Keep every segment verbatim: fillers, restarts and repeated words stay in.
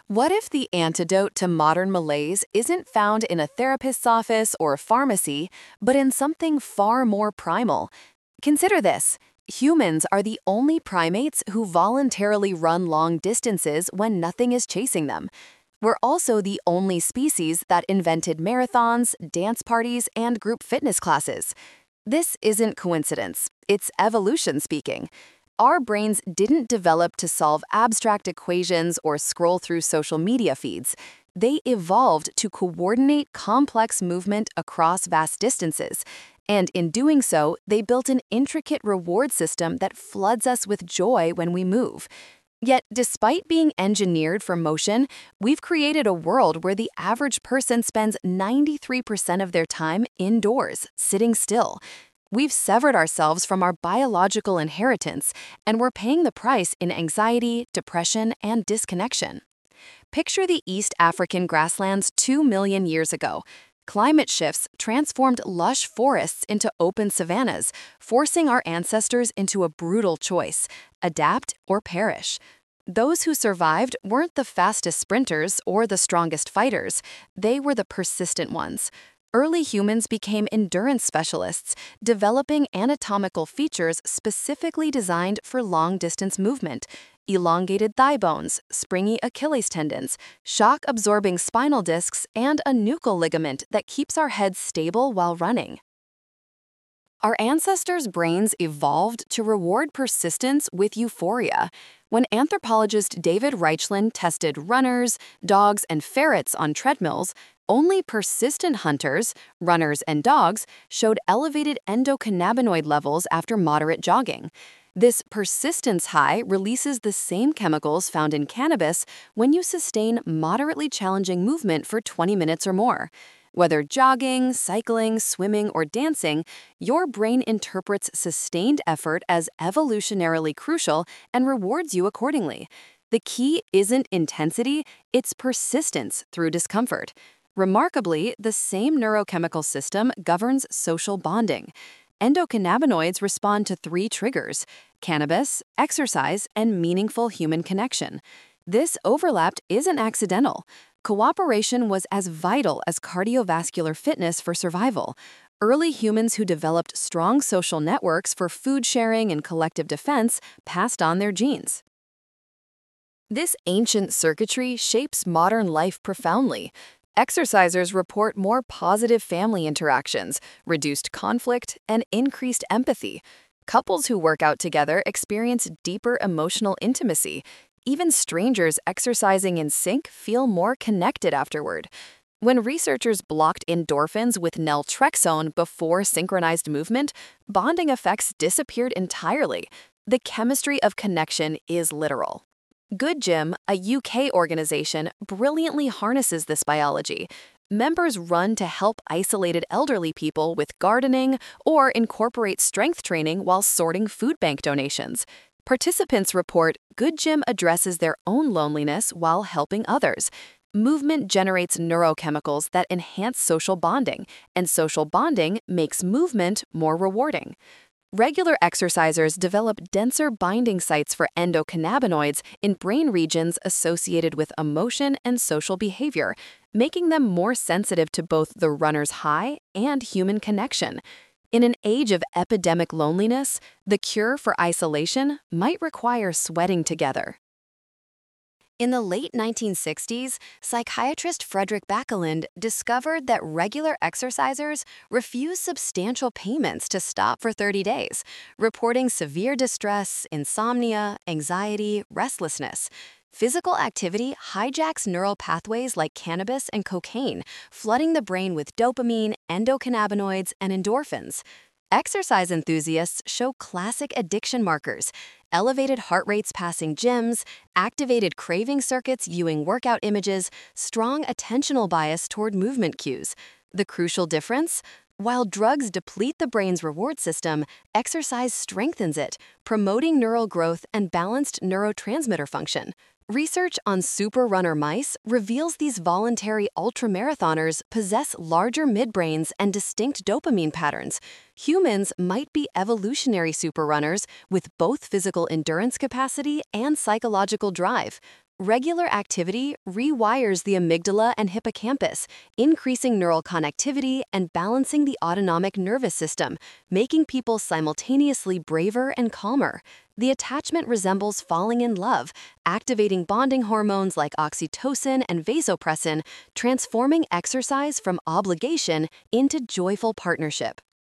What if the antidote to modern malaise isn't found in a therapist's office or pharmacy, but in something far more primal? Consider this. Humans are the only primates who voluntarily run long distances when nothing is chasing them. We're also the only species that invented marathons, dance parties, and group fitness classes. This isn't coincidence, it's evolution speaking. Our brains didn't develop to solve abstract equations or scroll through social media feeds. They evolved to coordinate complex movement across vast distances. And in doing so, they built an intricate reward system that floods us with joy when we move. Yet, despite being engineered for motion, we've created a world where the average person spends ninety-three percent of their time indoors, sitting still. We've severed ourselves from our biological inheritance, and we're paying the price in anxiety, depression, and disconnection. Picture the East African grasslands two million years ago. Climate shifts transformed lush forests into open savannas, forcing our ancestors into a brutal choice: adapt or perish. Those who survived weren't the fastest sprinters or the strongest fighters. They were the persistent ones. Early humans became endurance specialists, developing anatomical features specifically designed for long-distance movement: elongated thigh bones, springy Achilles tendons, shock-absorbing spinal discs, and a nuchal ligament that keeps our heads stable while running. Our ancestors' brains evolved to reward persistence with euphoria. When anthropologist David Reichlin tested runners, dogs, and ferrets on treadmills, only persistent hunters, runners, and dogs showed elevated endocannabinoid levels after moderate jogging. This persistence high releases the same chemicals found in cannabis when you sustain moderately challenging movement for twenty minutes or more. Whether jogging, cycling, swimming, or dancing, your brain interprets sustained effort as evolutionarily crucial and rewards you accordingly. The key isn't intensity, it's persistence through discomfort. Remarkably, the same neurochemical system governs social bonding. Endocannabinoids respond to three triggers: cannabis, exercise, and meaningful human connection. This overlap isn't accidental. Cooperation was as vital as cardiovascular fitness for survival. Early humans who developed strong social networks for food sharing and collective defense passed on their genes. This ancient circuitry shapes modern life profoundly. Exercisers report more positive family interactions, reduced conflict, and increased empathy. Couples who work out together experience deeper emotional intimacy. Even strangers exercising in sync feel more connected afterward. When researchers blocked endorphins with naltrexone before synchronized movement, bonding effects disappeared entirely. The chemistry of connection is literal. Good Gym, a U K organization, brilliantly harnesses this biology. Members run to help isolated elderly people with gardening or incorporate strength training while sorting food bank donations. Participants report Good Gym addresses their own loneliness while helping others. Movement generates neurochemicals that enhance social bonding, and social bonding makes movement more rewarding. Regular exercisers develop denser binding sites for endocannabinoids in brain regions associated with emotion and social behavior, making them more sensitive to both the runner's high and human connection. In an age of epidemic loneliness, the cure for isolation might require sweating together. In the late nineteen sixties, psychiatrist Frederick Backelind discovered that regular exercisers refuse substantial payments to stop for thirty days, reporting severe distress, insomnia, anxiety, restlessness. Physical activity hijacks neural pathways like cannabis and cocaine, flooding the brain with dopamine, endocannabinoids, and endorphins. Exercise enthusiasts show classic addiction markers: elevated heart rates passing gyms, activated craving circuits viewing workout images, strong attentional bias toward movement cues. The crucial difference? While drugs deplete the brain's reward system, exercise strengthens it, promoting neural growth and balanced neurotransmitter function. Research on super runner mice reveals these voluntary ultramarathoners possess larger midbrains and distinct dopamine patterns. Humans might be evolutionary super runners with both physical endurance capacity and psychological drive. Regular activity rewires the amygdala and hippocampus, increasing neural connectivity and balancing the autonomic nervous system, making people simultaneously braver and calmer. The attachment resembles falling in love, activating bonding hormones like oxytocin and vasopressin, transforming exercise from obligation into joyful partnership.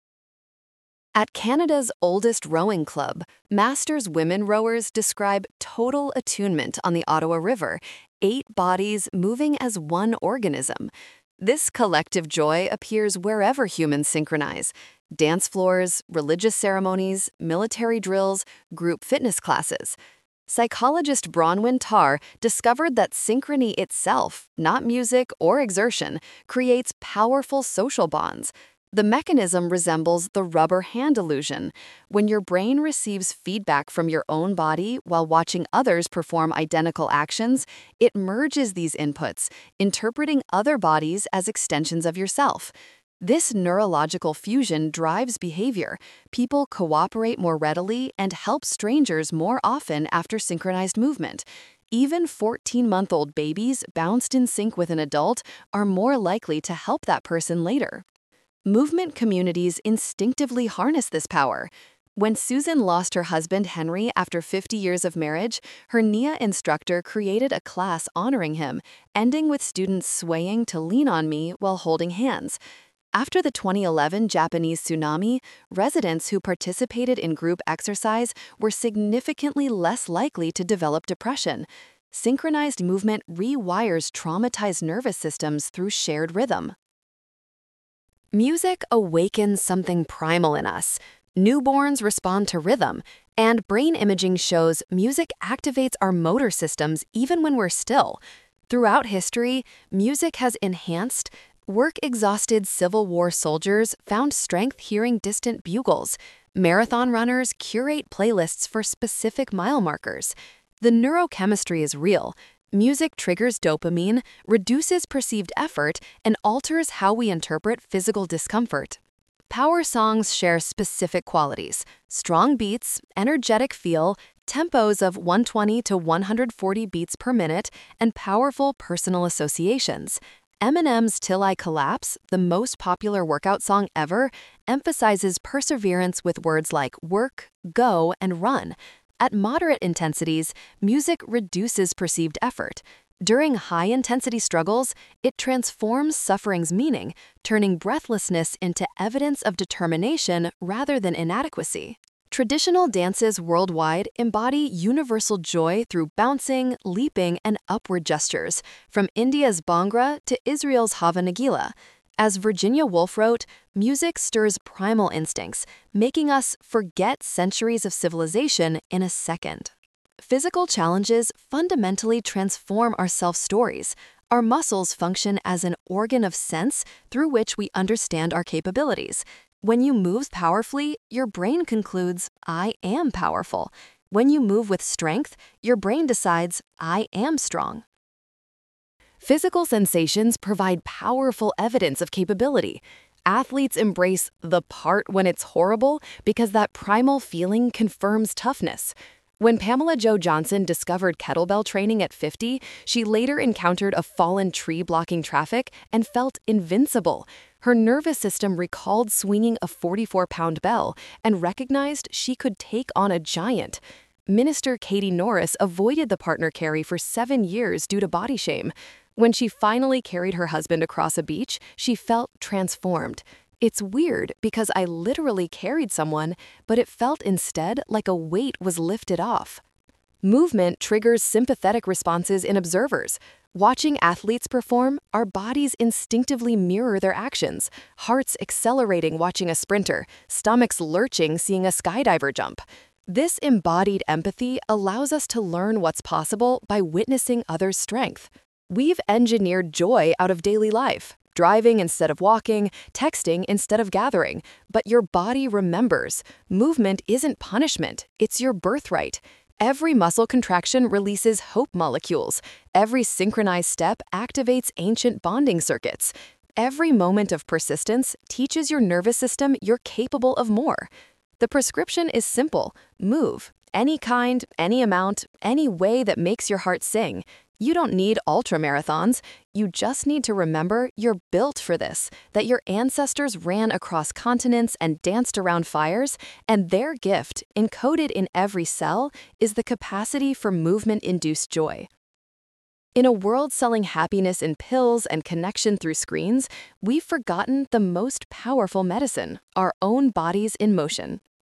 At Canada's oldest rowing club, Masters women rowers describe total attunement on the Ottawa River, eight bodies moving as one organism. This collective joy appears wherever humans synchronize: dance floors, religious ceremonies, military drills, group fitness classes. Psychologist Bronwyn Tarr discovered that synchrony itself, not music or exertion, creates powerful social bonds. The mechanism resembles the rubber hand illusion. When your brain receives feedback from your own body while watching others perform identical actions, it merges these inputs, interpreting other bodies as extensions of yourself. This neurological fusion drives behavior. People cooperate more readily and help strangers more often after synchronized movement. Even fourteen-month-old babies bounced in sync with an adult are more likely to help that person later. Movement communities instinctively harness this power. When Susan lost her husband Henry after fifty years of marriage, her N I A instructor created a class honoring him, ending with students swaying to Lean on Me while holding hands. After the twenty eleven Japanese tsunami, residents who participated in group exercise were significantly less likely to develop depression. Synchronized movement rewires traumatized nervous systems through shared rhythm. Music awakens something primal in us. Newborns respond to rhythm, and brain imaging shows music activates our motor systems even when we're still. Throughout history, music has enhanced. Work-exhausted Civil War soldiers found strength hearing distant bugles. Marathon runners curate playlists for specific mile markers. The neurochemistry is real. Music triggers dopamine, reduces perceived effort, and alters how we interpret physical discomfort. Power songs share specific qualities: strong beats, energetic feel, tempos of one twenty to one forty beats per minute, and powerful personal associations. Eminem's Till I Collapse, the most popular workout song ever, emphasizes perseverance with words like work, go, and run. At moderate intensities, music reduces perceived effort. During high-intensity struggles, it transforms suffering's meaning, turning breathlessness into evidence of determination rather than inadequacy. Traditional dances worldwide embody universal joy through bouncing, leaping, and upward gestures, from India's Bhangra to Israel's Hava Nagila. As Virginia Woolf wrote, music stirs primal instincts, making us forget centuries of civilization in a second. Physical challenges fundamentally transform our self-stories. Our muscles function as an organ of sense through which we understand our capabilities. When you move powerfully, your brain concludes, I am powerful. When you move with strength, your brain decides, I am strong. Physical sensations provide powerful evidence of capability. Athletes embrace the part when it's horrible because that primal feeling confirms toughness. When Pamela Jo Johnson discovered kettlebell training at fifty, she later encountered a fallen tree blocking traffic and felt invincible. Her nervous system recalled swinging a forty-four pound bell and recognized she could take on a giant. Minister Katie Norris avoided the partner carry for seven years due to body shame. When she finally carried her husband across a beach, she felt transformed. It's weird because I literally carried someone, but it felt instead like a weight was lifted off. Movement triggers sympathetic responses in observers. Watching athletes perform, our bodies instinctively mirror their actions, hearts accelerating watching a sprinter, stomachs lurching seeing a skydiver jump. This embodied empathy allows us to learn what's possible by witnessing others' strength. We've engineered joy out of daily life, driving instead of walking, texting instead of gathering, but your body remembers. Movement isn't punishment, it's your birthright. Every muscle contraction releases hope molecules. Every synchronized step activates ancient bonding circuits. Every moment of persistence teaches your nervous system you're capable of more. The prescription is simple: move. Any kind, any amount, any way that makes your heart sing. You don't need ultra marathons. You just need to remember you're built for this, that your ancestors ran across continents and danced around fires, and their gift, encoded in every cell, is the capacity for movement-induced joy. In a world selling happiness in pills and connection through screens, we've forgotten the most powerful medicine, our own bodies in motion.